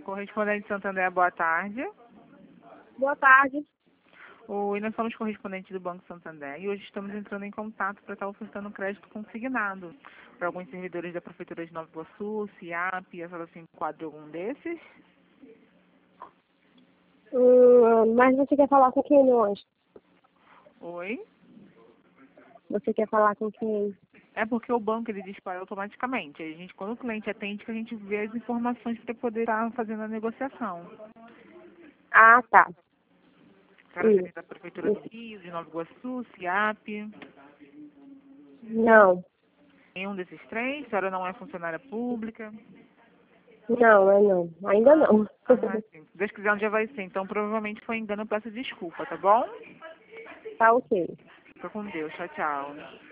Correspondente Santander, boa tarde. Boa tarde. Oi, nós somos correspondentes do Banco Santander e hoje estamos entrando em contato para estar ofertando crédito consignado para alguns servidores da Prefeitura de Nova Iguaçu, CIAP, a senhora se enquadra em algum desses? Mas você quer falar com quem hoje? Oi? Você quer falar com quem? É porque o banco ele dispara automaticamente. A gente, quando o cliente atende, que a gente vê as informações para poder estar fazendo a negociação. Ah, tá. Característica da Prefeitura do Rio, de Nova Iguaçu, CIAP. Não. Nenhum desses três? A senhora não é funcionária pública? Não. Ainda não. Ah, sim. Se Deus quiser, um dia vai ser. Então, provavelmente foi engano, eu peço desculpa, tá bom? Tá ok. Fica com Deus. Tchau, tchau.